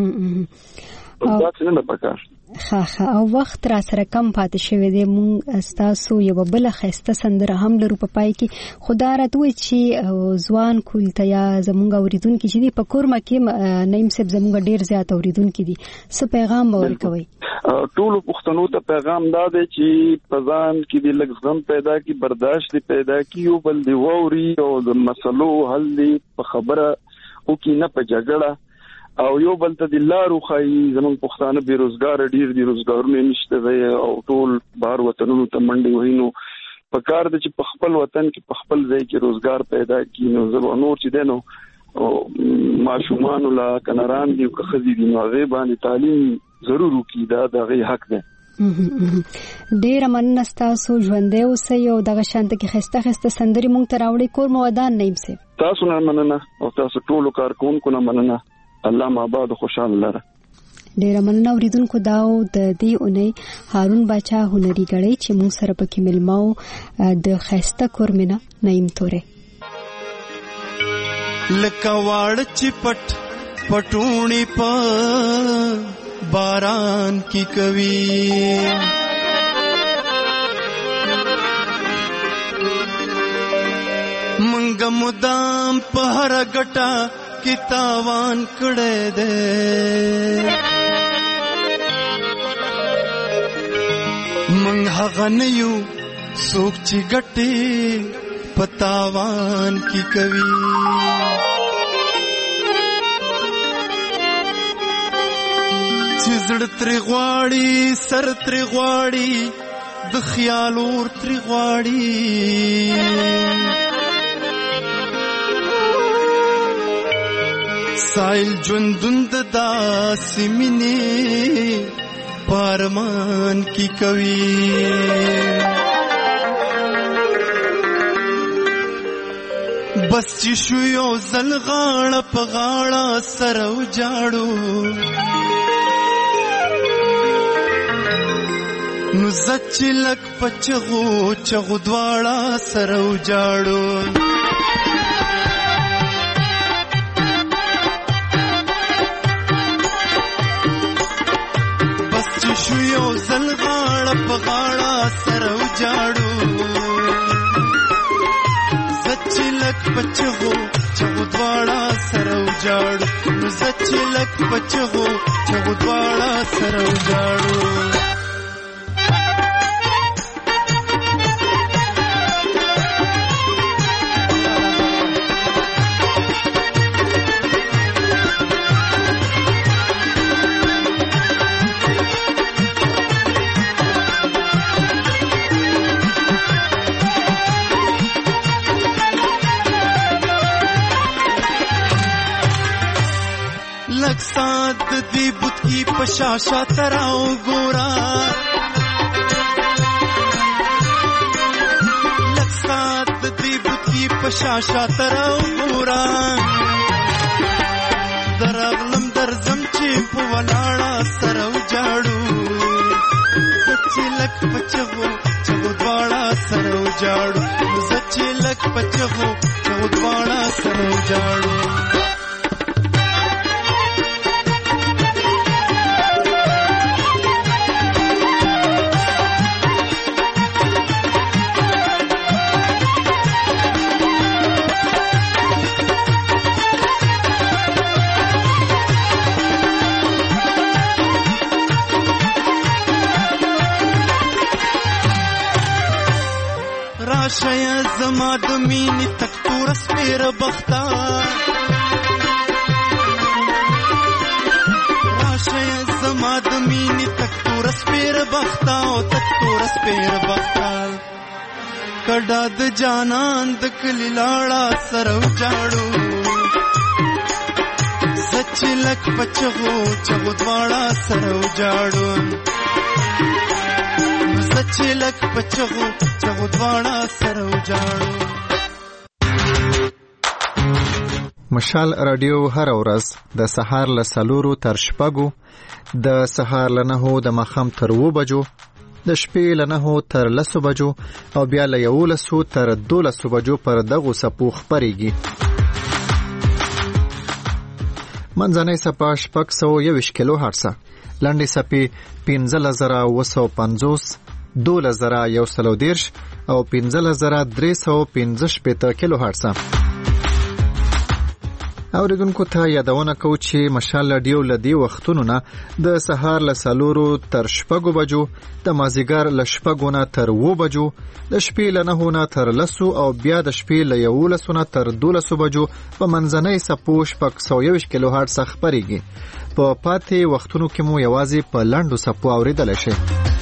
دا څنګه نه پکار ها او وخت را سره کم پاتې شوی دی مونږ تاسو یو بل خسته سندره هم لرو په پای کې خدا راتوي چې ځوان کولته یا زمونږ اوریدونکو چې دی په کورما کې نیم سب زمونږ ډیر زیات اوریدونکو دي څه پیغام ورکوي ټول پښتنو ته پیغام دا دی چې پزان کې د لږ غم پیدا کی برداشت پیدا کی او بل دی ووري او د مسلو حل دی په خبره او کې نه په جګړه او یو بل ته د لارو خای زمون پښتانه بیروزګار ډیر دي روزګارونه نشته دی او ټول بهر وطنونو ته منډي وینو په کار د چې په خپل وطن کې په خپل ځای کې روزګار پیدا کینو زبر نور چې دینو او ماشومان لا کناران دي او خزي دي نو غي باندې تعلیم ضرور کی دا دغه حق ده ډیر مننه تاسو ژوندې اوسئ او دغه شانت کې خسته سندري مونږ ته راوړي کور مودان نیم سي تاسو نه مننه او تاسو ټول کارکونکو نه مننه الله ماباد خوشاله لره ډیر مننه اوریدونکو داو د دې اونۍ هارون باچا هنري غړي چې مون سره پکې ملماو د خسته کورمنه نیم توره لکواړ چپټ پټونی په باران کی کوي منګ مدام په هر غټه کی تاوان کړه دے منګ هغه نیو سوک چی غټي پتاوان کی کوي چزړ تری غواړي سر تری غواړي د خیال اور تری غواړي سایل ژوندوند داسې مینې پارمان کی کوي بس چې شو یو ځل غاړه په غاړه سره وجاړو نو زچلک پچغو چغو دواړه سره وجاړو شو یو زل غاړه په غاړه سره وجاړو زچلک پچغو چغو دواړه سره وجاړو نو زچلک پچغو چغو دواړه سره وجاړو لکسات دی بوت کی پشاشا تراو گورا لکسات دی بوت کی پشاشا تراو گورا درغلم درزم چی په ولاړه سره وجاړو زچې لک پچغو چغو دواړه سره وجاړو زچې لک پچغو چغو دواړه سره وجاړو راشه زما د مینې تک تور سپېر بخته راشه زما د مینې تک تور سپېر بخته او تک تور سپېر بخته کډا د جانان د کلی لاړه سره وجاړو سچ لک پچغو چغو دواړه سره وجاړو سچې لک پچغو چغو دواړه سره وجاړو. مشال رادیو هر ورځ د سهار له 4 تر 6 د سهار له 9 د ماښام تر 2 بجو د شپې له 9 تر 10 بجو او بیا له 11 تر 12 بجو پر دغه سپو خبريږي. منځنۍ سپا 621 کیلو هرتز، لنډي سپي 15950 2110 او 15315 کیلو هرتز. اوریدونکو ته یادونه کوم چې مشال رادیو لدی وختونو نه د سهار له 4 تر 6 بجو، د مازیګر له 6 نه تر 2 بجو، د شپې له 9 نه تر 10 او بیا د شپې له 11 نه تر 12 بجو په منځنۍ سپو 621 کیلو هرتز خبريږي. په پاتې وختونو کې مو یوازې په لاندو سپو اوریدل شي.